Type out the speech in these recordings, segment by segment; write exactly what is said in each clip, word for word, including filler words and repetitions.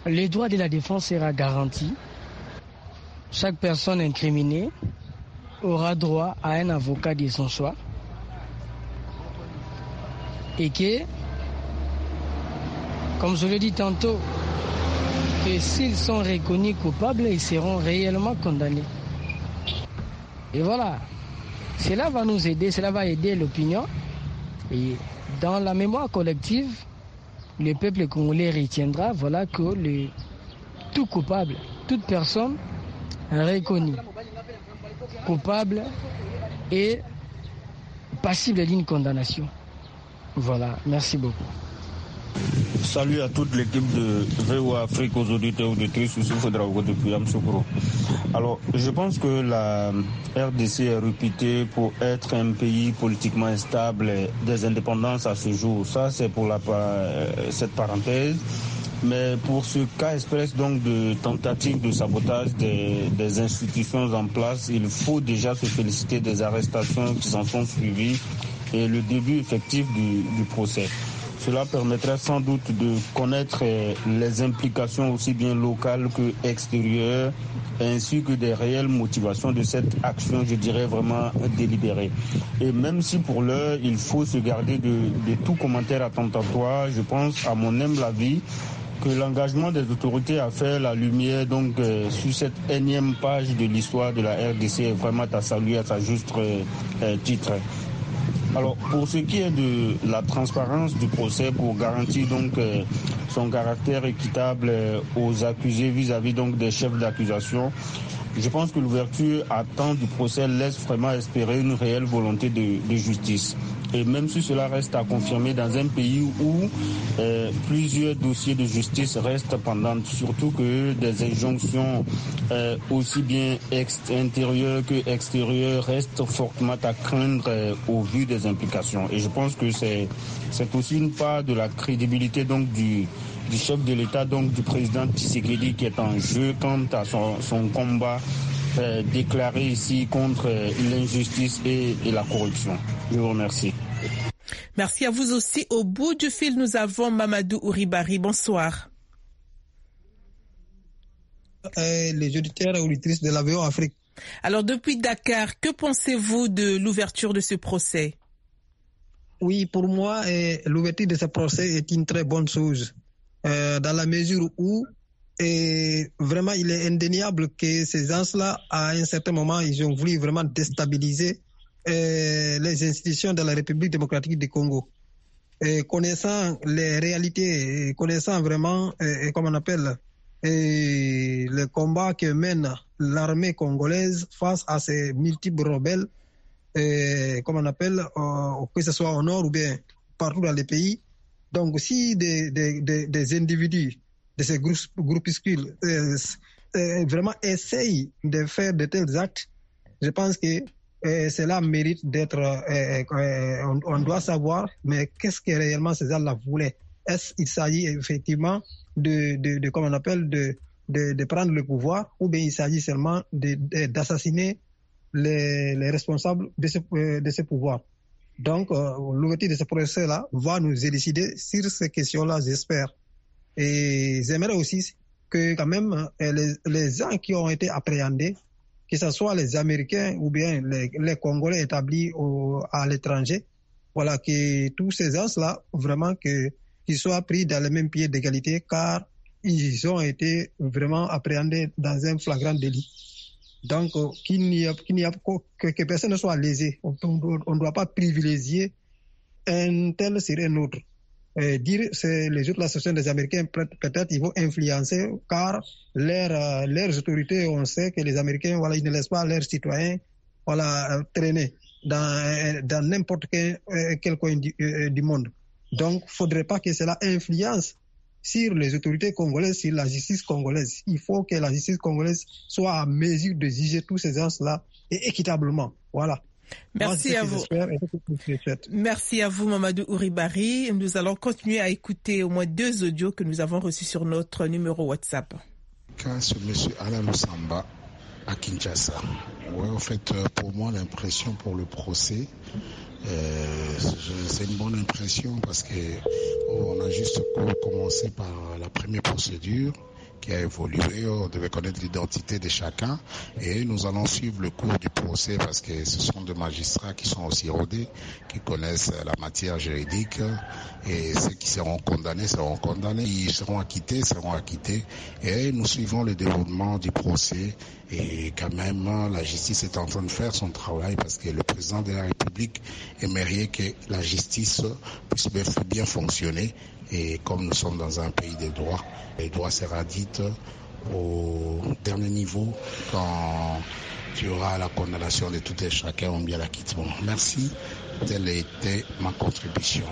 le droit de la défense sera garanti. Chaque personne incriminée aura droit à un avocat de son choix. Et que, comme je l'ai dit tantôt, que s'ils sont reconnus coupables, ils seront réellement condamnés. Et voilà, cela va nous aider, cela va aider l'opinion. Et dans la mémoire collective, le peuple congolais retiendra, voilà, que le, tout coupable, toute personne reconnue coupable et passible d'une condamnation. Voilà, merci beaucoup. Salut à toute l'équipe de V O A Afrique, aux auditeurs et auditrices, sous Foudraogo depuis Amsoukro. Alors, je pense que la R D C est réputée pour être un pays politiquement instable, des indépendances à ce jour. Ça, c'est pour la, cette parenthèse. Mais pour ce cas express donc de tentative de sabotage des, des institutions en place, il faut déjà se féliciter des arrestations qui s'en sont suivies et le début effectif du, du procès. Cela permettrait sans doute de connaître les implications aussi bien locales que extérieures, ainsi que des réelles motivations de cette action, je dirais vraiment délibérée. Et même si pour l'heure, il faut se garder de, de tout commentaire attentatoire, je pense, à mon humble avis, que l'engagement des autorités à faire la lumière donc euh, sur cette énième page de l'histoire de la R D C est vraiment à saluer à sa juste euh, titre. Alors, pour ce qui est de la transparence du procès, pour garantir donc euh, son caractère équitable euh, aux accusés vis-à-vis donc des chefs d'accusation, je pense que l'ouverture à temps du procès laisse vraiment espérer une réelle volonté de, de justice. Et même si cela reste à confirmer dans un pays où euh, plusieurs dossiers de justice restent pendants, surtout que des injonctions euh, aussi bien intérieures que extérieures restent fortement à craindre euh, au vu des implications. Et je pense que c'est c'est aussi une part de la crédibilité donc du du chef de l'État, donc du président Tshisekedi, qui est en jeu quant à son, son combat euh, déclaré ici contre euh, l'injustice et, et la corruption. Je vous remercie. Merci à vous aussi. Au bout du fil, nous avons Mamadou Ouribari. Bonsoir. Euh, les auditeurs et auditrices de la V O Afrique. Alors, depuis Dakar, que pensez-vous de l'ouverture de ce procès? Oui, pour moi, euh, l'ouverture de ce procès est une très bonne chose. Euh, dans la mesure où et vraiment il est indéniable que ces gens-là, à un certain moment, ils ont voulu vraiment déstabiliser euh, les institutions de la République démocratique du Congo. Et connaissant les réalités, et connaissant vraiment, et, et comme on appelle, et le combat que mène l'armée congolaise face à ces multiples rebelles, et, comme on appelle, euh, que ce soit au nord ou bien partout dans les pays. Donc, si des, des, des, des individus de ces groupes, groupuscules euh, euh, vraiment essayent de faire de tels actes, je pense que euh, cela mérite d'être... Euh, euh, on, on doit savoir, mais qu'est-ce que réellement ces gens-là voulaient? Est-ce qu'il s'agit effectivement de, de, de comme on appelle, de, de, de prendre le pouvoir, ou bien il s'agit seulement de, de, d'assassiner les, les responsables de ce, de ce pouvoir? Donc, euh, l'ouverture de ce procès-là va nous élucider sur ces questions-là, j'espère. Et j'aimerais aussi que quand même les, les gens qui ont été appréhendés, que ce soit les Américains ou bien les, les Congolais établis au, à l'étranger, voilà, que tous ces gens-là, vraiment, que, qu'ils soient pris dans le même pied d'égalité, car ils ont été vraiment appréhendés dans un flagrant délit. Donc, euh, qu'il n'y a, qu'il n'y a que, que personne ne soit lésé. On ne doit pas privilégier un tel sur un autre. Euh, dire c'est les autres, l'association des Américains, peut-être ils vont influencer, car leur, euh, leurs autorités, on sait que les Américains, voilà, ils ne laissent pas leurs citoyens, voilà, euh, traîner dans, dans n'importe quel, euh, quel coin du, euh, du monde. Donc, il ne faudrait pas que cela influence sur les autorités congolaises, sur la justice congolaise. Il faut que la justice congolaise soit à mesure de juger tous ces gens-là et équitablement. Voilà. Merci Moi, à vous. Merci à vous, Mamadou Ouribari. Nous allons continuer à écouter au moins deux audios que nous avons reçus sur notre numéro WhatsApp. Quand ce monsieur Alain Lusamba à Kinshasa, Ouais, en fait, pour moi, l'impression pour le procès, euh, c'est une bonne impression parce que oh, on a juste commencé par la première procédure qui a évolué, on devait connaître l'identité de chacun et nous allons suivre le cours du procès parce que ce sont des magistrats qui sont aussi rodés, qui connaissent la matière juridique et ceux qui seront condamnés seront condamnés, ils seront acquittés, seront acquittés et nous suivons le déroulement du procès et quand même la justice est en train de faire son travail parce que le président de la République aimerait que la justice puisse bien fonctionner. Et comme nous sommes dans un pays de droit, le droit sera dit au dernier niveau quand il y aura la condamnation de tout et chacun ou bien l'acquittement. Merci, telle était ma contribution.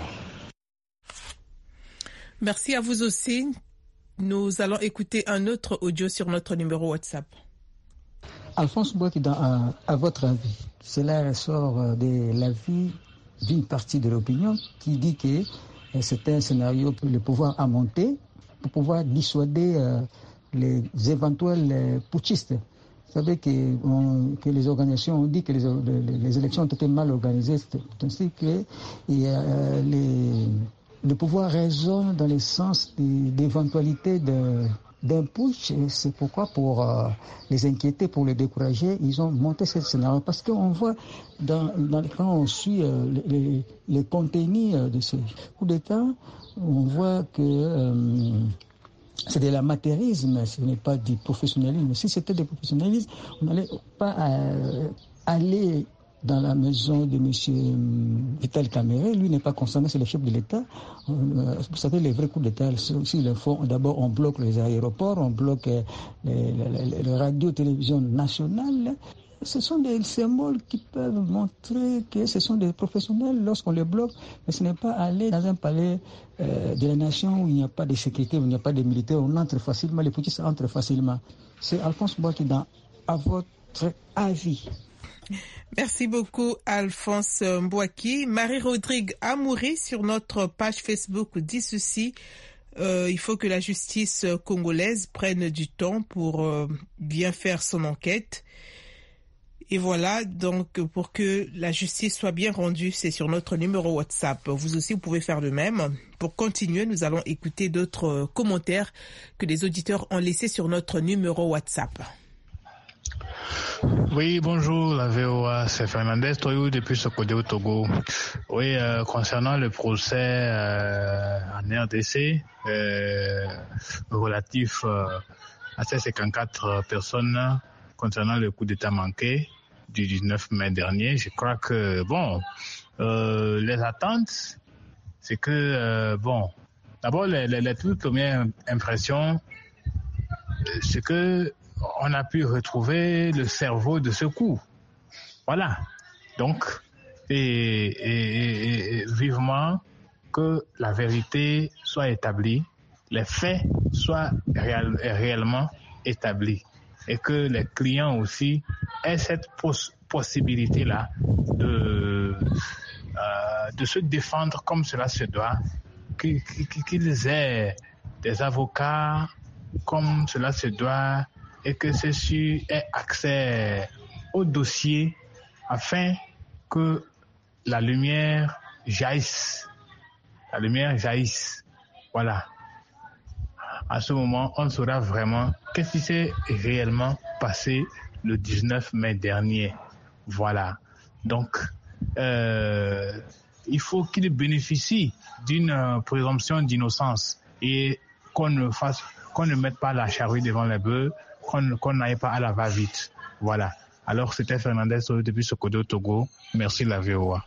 Merci à vous aussi. Nous allons écouter un autre audio sur notre numéro WhatsApp. Alphonse Boaki, à, à votre avis, cela ressort de l'avis d'une partie de l'opinion qui dit que c'est un scénario pour le pouvoir à monter, pour pouvoir dissuader euh, les éventuels euh, putschistes. Vous savez que, on, que les organisations ont dit que les, les, les élections ont été mal organisées, ainsi que et, euh, les, le pouvoir raisonne dans le sens d'éventualité de, d'un putsch. C'est pourquoi, pour euh, les inquiéter, pour les décourager, ils ont monté ce scénario. Parce qu'on voit, dans, dans, quand on suit euh, les, les contenus de ce coup d'État, on voit que euh, c'est de l'amateurisme, ce n'est pas du professionnalisme. Si c'était du professionnalisme, on n'allait pas euh, aller dans la maison de M. Vital Kamerhe. Lui n'est pas concerné, c'est le chef de l'État. Vous savez, les vrais coups d'État, s'ils le font, d'abord on bloque les aéroports, on bloque les, les, les, les radios-télévisions nationales. Ce sont des symboles qui peuvent montrer que ce sont des professionnels lorsqu'on les bloque, mais ce n'est pas aller dans un palais euh, de la nation où il n'y a pas de sécurité, où il n'y a pas de militaires, on entre facilement, les petits entrent facilement. C'est Alphonse Boaki dans à votre avis. Merci beaucoup, Alphonse Mbouaki. Marie-Rodrigue Amouri, sur notre page Facebook, dit ceci. Euh, il faut que la justice congolaise prenne du temps pour euh, bien faire son enquête. Et voilà, donc pour que la justice soit bien rendue, c'est sur notre numéro WhatsApp. Vous aussi, vous pouvez faire de même. Pour continuer, nous allons écouter d'autres commentaires que les auditeurs ont laissés sur notre numéro WhatsApp. Oui, bonjour, la V O A, c'est Fernandez Toyou depuis Sokodé au Togo. Oui, euh, concernant le procès euh, en R D C, euh, relatif euh, à ces cinquante-quatre personnes concernant le coup d'État manqué du dix-neuf mai dernier, je crois que, bon, euh, les attentes, c'est que, euh, bon, d'abord, les, les, les toutes premières impressions, c'est que on a pu retrouver le cerveau de ce coup. Voilà. Donc, et, et, et, et vivement que la vérité soit établie, les faits soient réel, réellement établis et que les clients aussi aient cette pos- possibilité-là de, euh, de se défendre comme cela se doit, qu'ils, qu'ils aient des avocats comme cela se doit, et que ceux-ci aient accès au dossier afin que la lumière jaillisse. La lumière jaillisse. Voilà. À ce moment, on saura vraiment qu'est-ce qui s'est réellement passé le dix-neuf mai dernier. Voilà. Donc, euh, il faut qu'il bénéficie d'une euh, présomption d'innocence et qu'on ne fasse, qu'on ne mette pas la charrue devant les bœufs, qu'on, qu'on n'aille pas à la va-vite. Voilà. Alors, c'était Fernandez depuis Sokodé au Togo. Merci la V O A.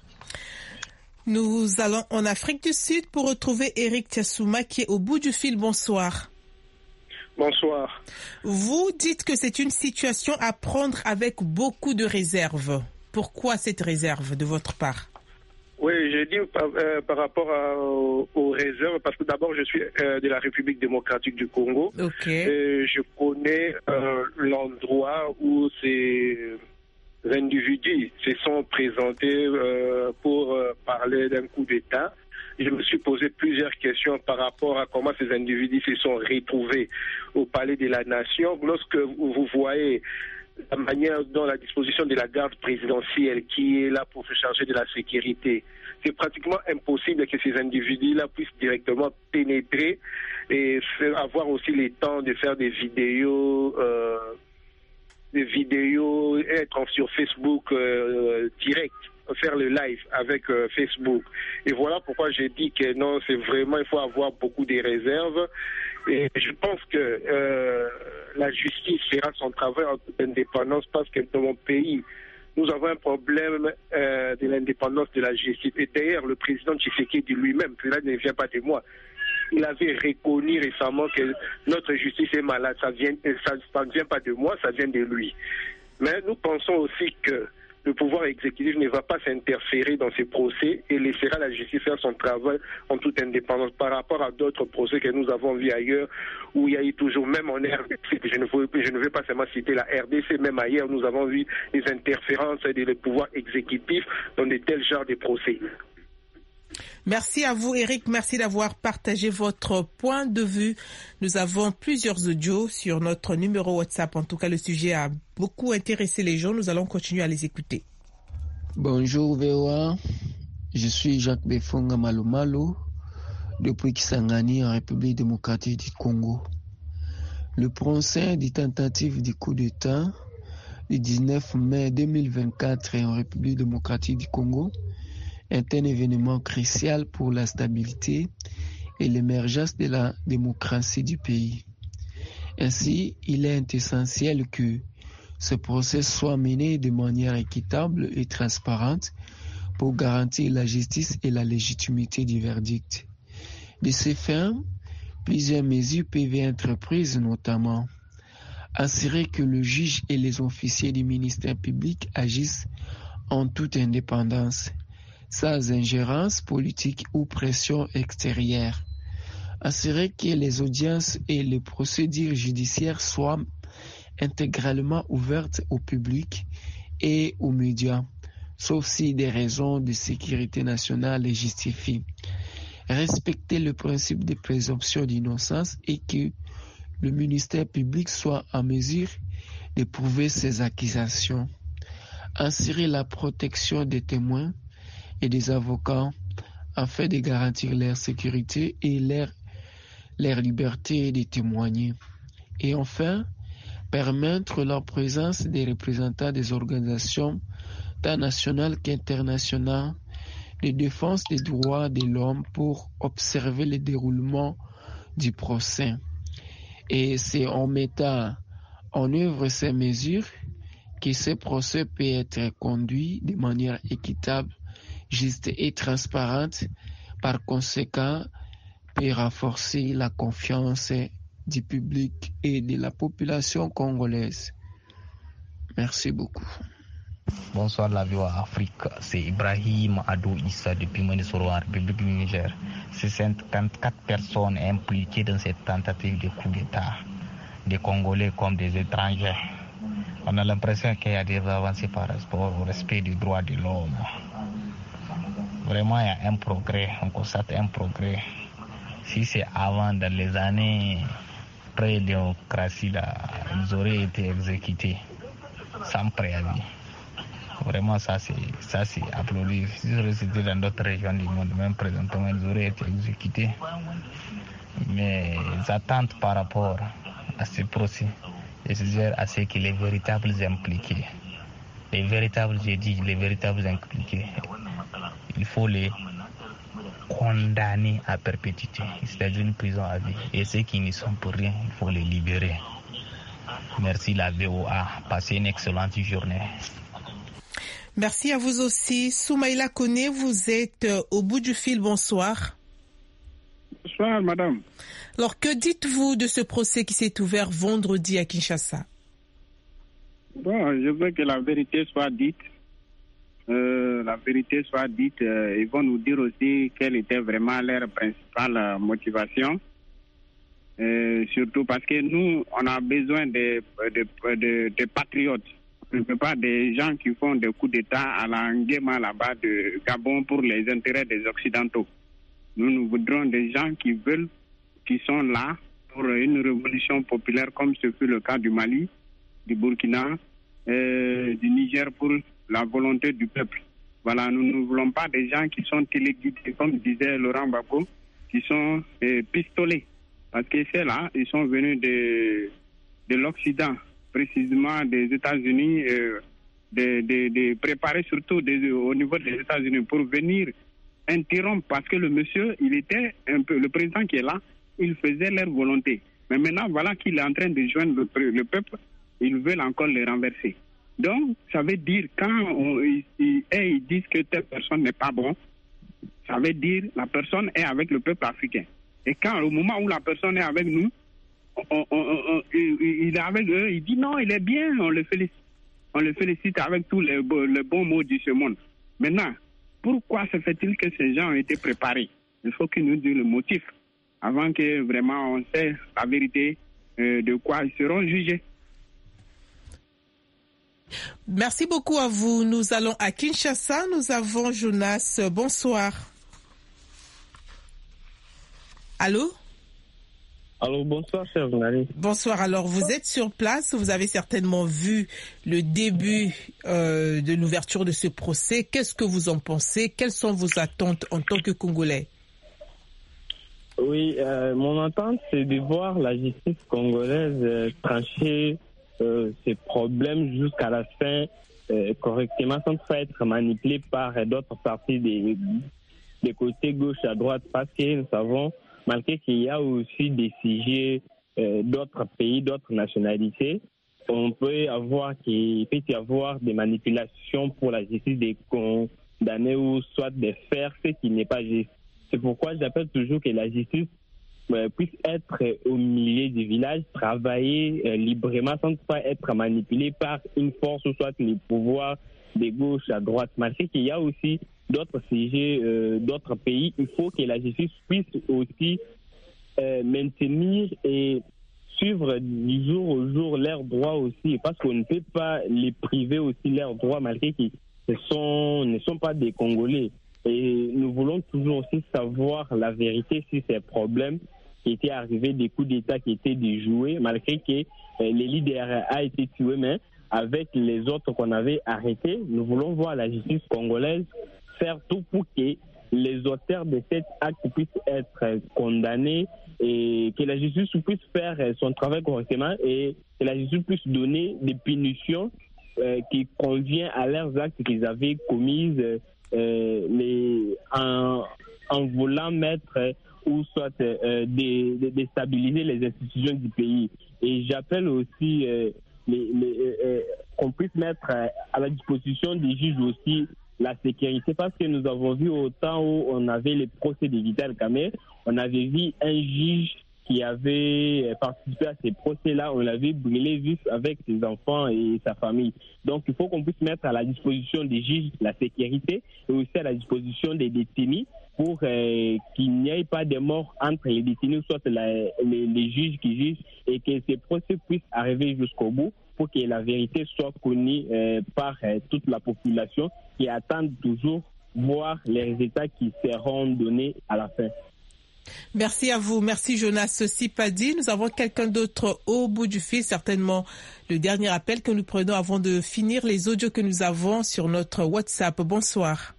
Nous allons en Afrique du Sud pour retrouver Eric Tiassouma qui est au bout du fil. Bonsoir. Bonsoir. Vous dites que c'est une situation à prendre avec beaucoup de réserve. Pourquoi cette réserve de votre part? Oui, je dis par, euh, par rapport à, aux, aux réserves, parce que d'abord je suis euh, de la République démocratique du Congo. Okay. Et je connais euh, l'endroit où ces individus se sont présentés euh, pour euh, parler d'un coup d'État. Je me suis posé plusieurs questions par rapport à comment ces individus se sont retrouvés au Palais de la Nation. Lorsque vous voyez la manière dont la disposition de la garde présidentielle qui est là pour se charger de la sécurité, c'est pratiquement impossible que ces individus-là puissent directement pénétrer et faire, avoir aussi le temps de faire des vidéos, euh, des vidéos, être sur Facebook euh, direct, faire le live avec euh, Facebook. Et voilà pourquoi j'ai dit que non, c'est vraiment, il faut avoir beaucoup de réserves. Et je pense que euh, la justice fera son travail en toute indépendance parce que dans mon pays, nous avons un problème euh, de l'indépendance de la justice. Et d'ailleurs, le président Tshisekedi lui-même, cela ne vient pas de moi, il avait reconnu récemment que notre justice est malade. Ça vient, ça, ça ne vient pas de moi, ça vient de lui. Mais nous pensons aussi que le pouvoir exécutif ne va pas s'interférer dans ces procès et laissera la justice faire son travail en toute indépendance par rapport à d'autres procès que nous avons vus ailleurs où il y a eu toujours, même en R D C, je ne veux, je ne veux pas seulement citer la R D C, même ailleurs, nous avons vu des interférences des pouvoirs exécutifs dans de tels genres de procès. Merci à vous, Eric. Merci d'avoir partagé votre point de vue. Nous avons plusieurs audios sur notre numéro WhatsApp. En tout cas, le sujet a beaucoup intéressé les gens. Nous allons continuer à les écouter. Bonjour, V O A. Je suis Jacques Befonga Malomalo, depuis Kisangani, en République démocratique du Congo. Le procès des tentatives du coup d'État du dix-neuf mai deux mille vingt-quatre en République démocratique du Congo est un événement crucial pour la stabilité et l'émergence de la démocratie du pays. Ainsi, il est essentiel que ce procès soit mené de manière équitable et transparente pour garantir la justice et la légitimité du verdict. De ce fait, plusieurs mesures peuvent être prises, notamment assurer que le juge et les officiers du ministère public agissent en toute indépendance, sans ingérence politique ou pression extérieure. Assurer que les audiences et les procédures judiciaires soient intégralement ouvertes au public et aux médias, sauf si des raisons de sécurité nationale les justifient. Respecter le principe de présomption d'innocence et que le ministère public soit en mesure de prouver ses accusations. Assurer la protection des témoins et des avocats afin de garantir leur sécurité et leur, leur liberté de témoigner. Et enfin, permettre la présence des représentants des organisations tant nationales qu'internationales de défense des droits de l'homme pour observer le déroulement du procès. Et c'est en mettant en œuvre ces mesures que ce procès peut être conduit de manière équitable, juste et transparente, par conséquent, peut renforcer la confiance du public et de la population congolaise. Merci beaucoup. Bonsoir la V O A Afrique, c'est Ibrahim Adou Issa depuis Monisoro en République du Niger. C'est cinquante-quatre personnes impliquées dans cette tentative de coup d'État, des Congolais comme des étrangers. On a l'impression qu'il y a des avancées par rapport au respect des droits de l'homme. Vraiment, il y a un progrès, on constate un progrès. Si c'est avant, dans les années pré-démocratie, là, ils auraient été exécutés sans préavis. Vraiment, ça c'est, ça c'est applaudi. Si c'était dans d'autres régions du monde, même présentement, ils auraient été exécutés. Mais les attentes par rapport à ce procès, c'est à ce que les véritables impliqués, les véritables, j'ai dit, les véritables impliqués, il faut les condamner à perpétuité, c'est-à-dire une prison à vie. Et ceux qui n'y sont pour rien, il faut les libérer. Merci la V O A. Passez une excellente journée. Merci à vous aussi. Soumaïla Kone, vous êtes au bout du fil. Bonsoir. Bonsoir, madame. Alors, que dites-vous de ce procès qui s'est ouvert vendredi à Kinshasa? Bon, je veux que la vérité soit dite. Euh, la vérité soit dite. Euh, ils vont nous dire aussi quelle était vraiment leur principale motivation. Euh, surtout parce que nous, on a besoin de, de, de, de patriotes. Ce ne sont pas des gens qui font des coups d'État à la Nguema là-bas de Gabon pour les intérêts des Occidentaux. Nous, nous voudrons des gens qui veulent, qui sont là pour une révolution populaire comme ce fut le cas du Mali, du Burkina euh, du Niger pour la volonté du peuple. Voilà, nous ne voulons pas des gens qui sont téléguidés, comme disait Laurent Gbagbo, qui sont euh, pistolés. Parce que c'est là, ils sont venus de, de l'Occident, précisément des États-Unis, euh, de, de, de préparer surtout de, au niveau des États-Unis pour venir interrompre, parce que le monsieur, il était un peu, le président qui est là, il faisait leur volonté. Mais maintenant, voilà qu'il est en train de joindre le, le peuple, ils veulent encore les renverser. Donc, ça veut dire, quand on, ils, ils, ils disent que telle personne n'est pas bon, ça veut dire la personne est avec le peuple africain. Et quand, au moment où la personne est avec nous, on, on, on, il, il est avec eux, il dit non, il est bien, on le félicite. On le félicite avec tous les, les bons mots de ce monde. Maintenant, pourquoi se fait-il que ces gens ont été préparés? Il faut qu'ils nous disent le motif, avant que vraiment on sait la vérité euh, de quoi ils seront jugés. Merci beaucoup à vous. Nous allons à Kinshasa. Nous avons Jonas. Bonsoir. Allô? Alors, bonsoir, cher journaliste. Bonsoir. Alors, vous êtes sur place. Vous avez certainement vu le début euh, de l'ouverture de ce procès. Qu'est-ce que vous en pensez? Quelles sont vos attentes en tant que Congolais? Oui, euh, mon attente, c'est de voir la justice congolaise euh, trancher euh, ces problèmes jusqu'à la fin euh, correctement, sans pas être manipulé par euh, d'autres parties des, des côtés gauche à droite, parce que nous savons, malgré qu'il y a aussi des sujets euh, d'autres pays, d'autres nationalités, on peut avoir qu'il peut y avoir des manipulations pour la justice des condamnés ou soit de faire ce qui n'est pas juste. C'est pourquoi j'appelle toujours que la justice euh, puisse être euh, au milieu du village, travailler euh, librement sans pas être manipulé par une force ou soit les pouvoirs de gauche à droite. Malgré qu'il y a aussi d'autres sujets, euh, d'autres pays, il faut que la justice puisse aussi euh, maintenir et suivre du jour au jour leurs droits aussi, parce qu'on ne peut pas les priver aussi leurs droits malgré qu'ils ne sont, ne sont pas des Congolais. Et nous voulons toujours aussi savoir la vérité sur ces problèmes qui étaient arrivés, des coups d'État qui étaient déjoués, malgré que euh, l'élite des R A a été tué, mais avec les autres qu'on avait arrêtés, nous voulons voir la justice congolaise faire tout pour que les auteurs de cet acte puissent être condamnés et que la justice puisse faire son travail correctement et que la justice puisse donner des punitions euh, qui conviennent à leurs actes qu'ils avaient commis euh, les, en, en voulant mettre euh, ou soit euh, dé, dé, déstabiliser les institutions du pays. Et j'appelle aussi euh, les, les, euh, qu'on puisse mettre euh, à la disposition des juges aussi la sécurité, parce que nous avons vu au temps où on avait les procès de Vital Kamerhe, on avait vu un juge qui avait participé à ces procès-là, on l'avait brûlé juste avec ses enfants et sa famille. Donc il faut qu'on puisse mettre à la disposition des juges la sécurité et aussi à la disposition des détenus pour euh, qu'il n'y ait pas de mort entre les détenus, soit la, les, les juges qui jugent, et que ces procès puissent arriver jusqu'au bout pour que la vérité soit connue euh, par euh, toute la population qui attend toujours voir les résultats qui seront donnés à la fin. Merci à vous. Merci Jonas Sipadi. Nous avons quelqu'un d'autre au bout du fil, certainement le dernier appel que nous prenons avant de finir les audios que nous avons sur notre WhatsApp. Bonsoir.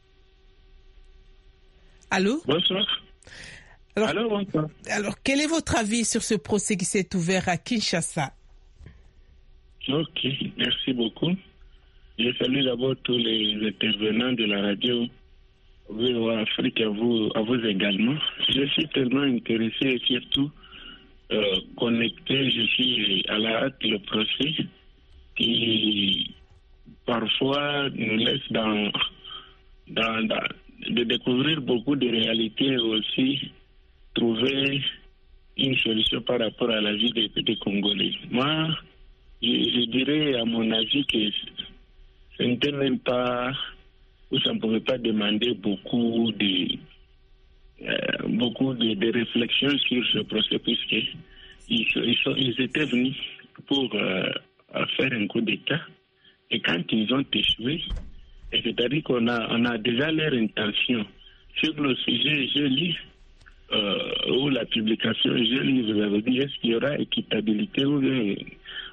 Allô? Bonsoir. Alors, Allô, bonsoir. Alors, quel est votre avis sur ce procès qui s'est ouvert à Kinshasa? Ok, merci beaucoup. Je salue d'abord tous les intervenants de la radio V O A Afrique, à vous, à vous également. Je suis tellement intéressé et surtout euh, connecté, je suis à la hâte le procès qui parfois nous laisse dans, dans, dans de découvrir beaucoup de réalités aussi, trouver une solution par rapport à la vie des, des Congolais. Moi, je, je dirais à mon avis que ce n'était même pas, ou ça ne pouvait pas demander beaucoup de euh, beaucoup de, de réflexions sur ce procès, puisque ils, ils, sont, ils étaient venus pour euh, faire un coup d'État, et quand ils ont échoué, c'est-à-dire qu'on a, on a déjà leur intention. Sur le sujet, je lis, euh, ou la publication, je lis, vous avez dit, est-ce qu'il y aura équitabilité ou bien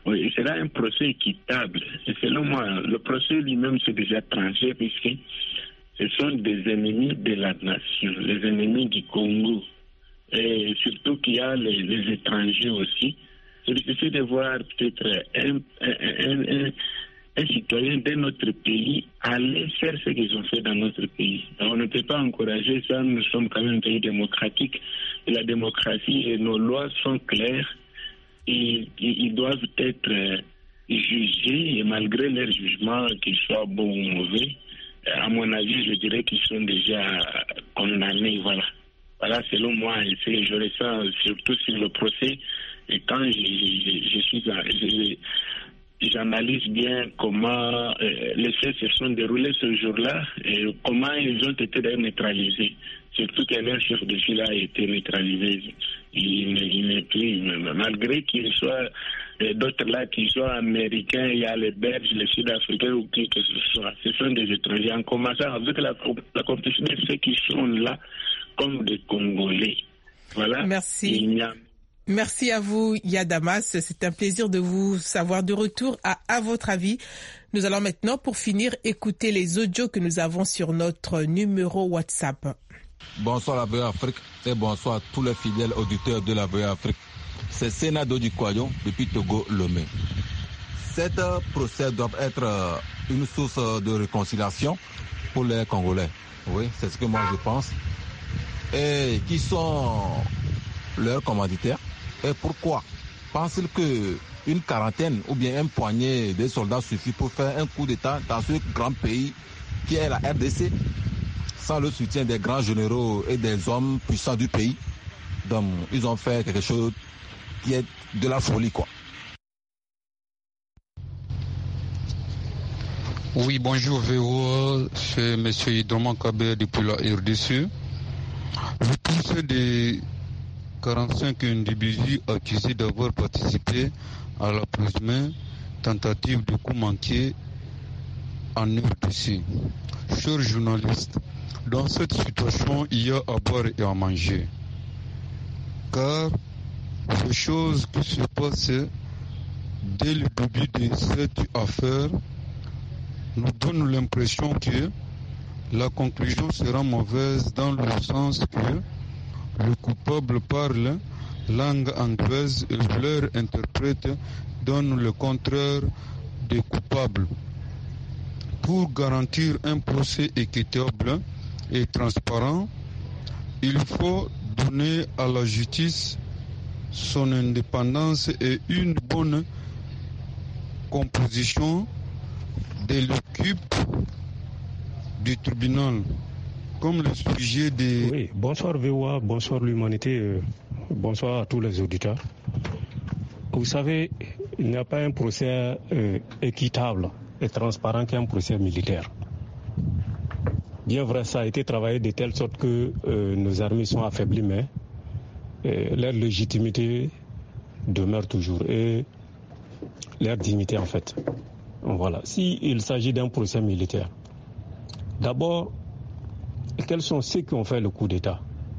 Oui, il sera un procès équitable. Et selon moi, le procès lui-même c'est déjà tranché puisque ce sont des ennemis de la nation, les ennemis du Congo. Et surtout qu'il y a les, les étrangers aussi. C'est difficile de voir peut-être un, un, un, un, un citoyen de notre pays aller faire ce qu'ils ont fait dans notre pays. Alors, on ne peut pas encourager ça, nous sommes quand même un pays démocratique. Et la démocratie et nos lois sont claires. Et, et ils doivent être euh, jugés et malgré leur jugement, qu'ils soient bons ou mauvais, à mon avis, je dirais qu'ils sont déjà condamnés. Voilà. Voilà, selon moi, et j'aurais ça surtout sur le procès. Et quand je, je, je suis, je, j'analyse bien comment euh, les faits se sont déroulés ce jour-là et comment ils ont été d'ailleurs neutralisés. Surtout que leur chef de file a été neutralisé. Il, il n'est plus, malgré qu'il soit euh, d'autres là qui soient américains, il y a les Belges, les Sud-Africains ou qui que ce soit. Ce sont des étrangers. En commençant avec la, la compétition de ceux qui sont là comme des Congolais. Voilà. Merci. Merci à vous, Yadamas. C'est un plaisir de vous savoir de retour à À votre avis. Nous allons maintenant, pour finir, écouter les audios que nous avons sur notre numéro WhatsApp. Bonsoir la V O A Afrique et bonsoir à tous les fidèles auditeurs de la V O A Afrique. C'est Sénado du Koyon depuis Togo Lomé. Cette procès doit être une source de réconciliation pour les Congolais. Oui, c'est ce que moi je pense. Et qui sont leurs commanditaires et pourquoi pensent-ils qu'une quarantaine ou bien un poignée de soldats suffit pour faire un coup d'État dans ce grand pays qui est la R D C sans le soutien des grands généraux et des hommes puissants du pays? Donc ils ont fait quelque chose qui est de la folie, quoi. Oui, bonjour V O A, c'est M. Hidroman Kabé depuis la R D C. Le procès des quarante-cinq individus accusés d'avoir participé à la présumée tentative de coup manqué en R D C. Chers journalistes, dans cette situation, il y a à boire et à manger. Car les choses qui se passaient dès le début de cette affaire nous donnent l'impression que la conclusion sera mauvaise dans le sens que le coupable parle langue anglaise et leur interprète donne le contraire des coupables. Pour garantir un procès équitable et transparent, il faut donner à la justice son indépendance et une bonne composition de l'équipe du tribunal, comme le sujet des... Oui, bonsoir V O A, bonsoir l'humanité, euh, bonsoir à tous les auditeurs. Vous savez, il n'y a pas un procès euh, équitable et transparent qu'un procès militaire. Bien vrai, ça a été travaillé de telle sorte que euh, nos armées sont affaiblies, mais euh, leur légitimité demeure toujours et leur dignité en fait. Voilà. S'il s'agit d'un procès militaire, d'abord, quels sont ceux qui ont fait le coup d'État?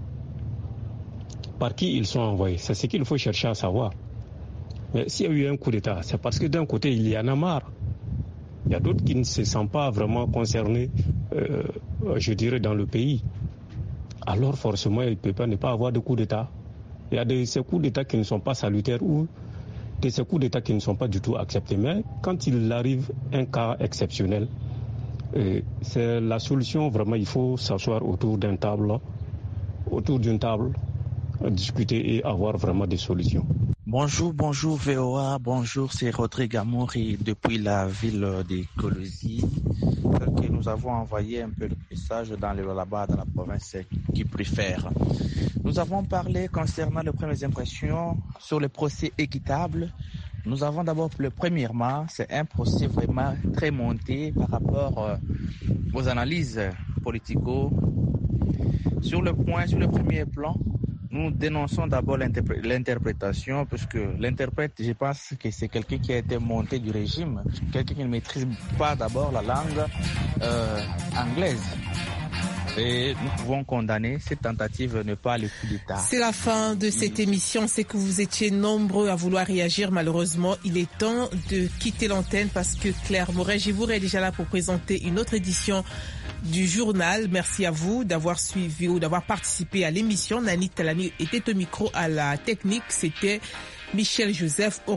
Par qui ils sont envoyés? C'est ce qu'il faut chercher à savoir. Mais s'il y a eu un coup d'État, c'est parce que d'un côté, il y en a marre. Il y a d'autres qui ne se sentent pas vraiment concernés, euh, je dirais, dans le pays. Alors forcément, il ne peut pas ne pas avoir de coup d'État. Il y a de ces coups d'État qui ne sont pas salutaires ou de ces coups d'État qui ne sont pas du tout acceptés. Mais quand il arrive un cas exceptionnel, euh, c'est la solution. Vraiment, il faut s'asseoir autour d'une table, autour d'une table, discuter et avoir vraiment des solutions. Bonjour, bonjour V O A, bonjour, c'est Rodrigue Amouri depuis la ville de Colosie. Que nous avons envoyé un peu de message dans le là-bas dans la province qui préfère. Nous avons parlé concernant les premières impressions sur le procès équitable. Nous avons d'abord, le premièrement, c'est un procès vraiment très monté par rapport euh, aux analyses politico. Sur le point, sur le premier plan, nous dénonçons d'abord l'interprétation, puisque l'interprète, je pense que c'est quelqu'un qui a été monté du régime, quelqu'un qui ne maîtrise pas d'abord la langue euh, anglaise. Et nous pouvons condamner cette tentative n'est pas le coup d'État. C'est la fin de cette émission. C'est que vous étiez nombreux à vouloir réagir. Malheureusement, il est temps de quitter l'antenne parce que Claire Moret-Givour est déjà là pour présenter une autre édition du journal. Merci à vous d'avoir suivi ou d'avoir participé à l'émission. Nani Talani était au micro à la technique. C'était Michel Joseph.